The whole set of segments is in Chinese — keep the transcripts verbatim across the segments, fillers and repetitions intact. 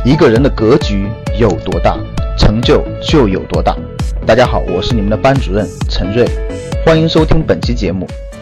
一个人的格局有多大，成就就有多大。大家好，我是你们的班主任陈瑞，欢迎收听本期节目。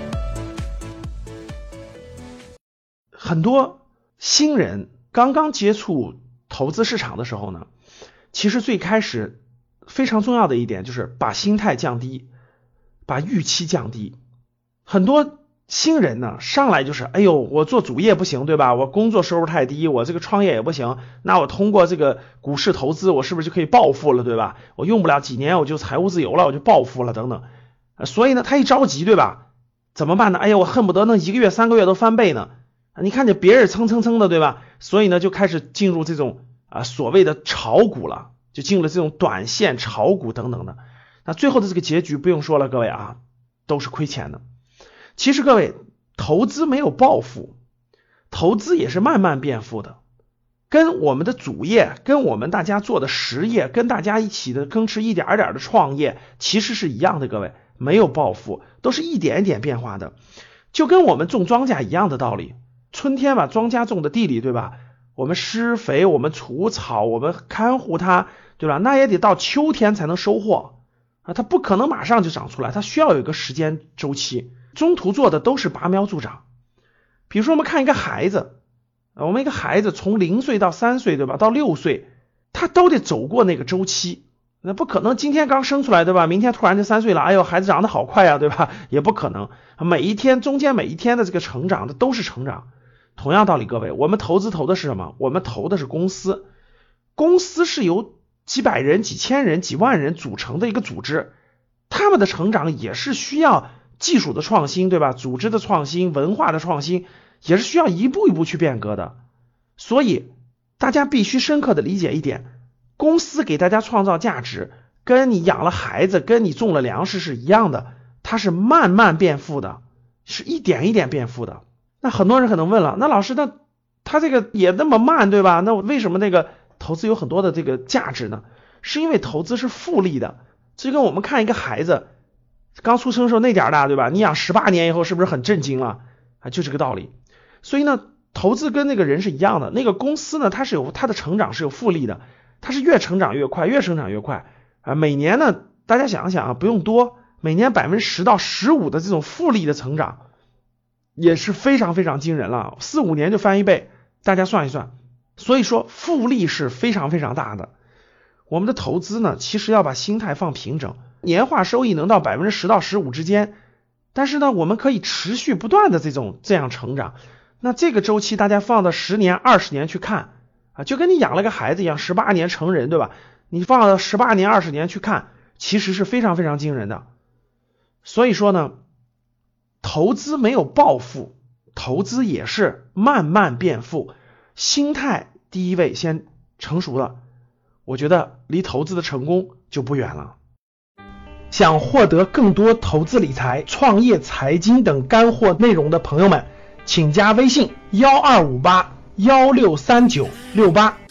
很多新人刚刚接触投资市场的时候呢，其实最开始非常重要的一点就是把心态降低，把预期降低。很多新人呢上来就是哎呦，我做主业不行对吧，我工作收入太低，我这个创业也不行，那我通过这个股市投资我是不是就可以暴富了对吧，我用不了几年我就财务自由了，我就暴富了等等。所以呢他一着急对吧，怎么办呢？哎呀，我恨不得那一个月三个月都翻倍呢，你看见别人蹭蹭蹭的对吧，所以呢就开始进入这种啊所谓的炒股了，就进入了这种短线炒股等等的。那最后的这个结局不用说了各位啊，都是亏钱的。其实各位，投资没有暴富，投资也是慢慢变富的，跟我们的主业，跟我们大家做的实业，跟大家一起的耕持一点点的创业其实是一样的，各位，没有暴富，都是一点一点变化的，就跟我们种庄稼一样的道理。春天把庄稼种的地里对吧，我们施肥，我们除草，我们看护它对吧，那也得到秋天才能收获啊，它不可能马上就长出来，它需要有一个时间周期，中途做的都是拔苗助长。比如说我们看一个孩子，我们一个孩子从零岁到三岁对吧，到六岁，他都得走过那个周期，那不可能今天刚生出来对吧，明天突然就三岁了，哎呦孩子长得好快啊对吧，也不可能，每一天中间每一天的这个成长的都是成长。同样道理各位，我们投资投的是什么？我们投的是公司，公司是由几百人几千人几万人组成的一个组织，他们的成长也是需要技术的创新对吧，组织的创新，文化的创新，也是需要一步一步去变革的。所以大家必须深刻的理解一点，公司给大家创造价值跟你养了孩子跟你种了粮食是一样的，它是慢慢变富的，是一点一点变富的。那很多人可能问了，那老师那他这个也那么慢对吧，那为什么那个投资有很多的这个价值呢？是因为投资是复利的，就跟我们看一个孩子刚出生的时候那点大对吧，你养十八年以后是不是很震惊了啊？就这个道理。所以呢投资跟那个人是一样的，那个公司呢它是有它的成长是有复利的，它是越成长越快，越成长越快啊。每年呢大家想想啊，不用多，每年 百分之十 到 十五 的这种复利的成长也是非常非常惊人了，四五年就翻一倍，大家算一算。所以说复利是非常非常大的。我们的投资呢其实要把心态放平整，年化收益能到 百分之十 到 十五 之间，但是呢我们可以持续不断的这种这样成长。那这个周期大家放到十年二十年去看啊，就跟你养了个孩子一样，十八年成人对吧，你放到十八年二十年去看，其实是非常非常惊人的。所以说呢投资没有暴富，投资也是慢慢变富，心态第一位先成熟了，我觉得离投资的成功就不远了。想获得更多投资理财、创业、财经等干货内容的朋友们，请加微信一二五八一六三九六八。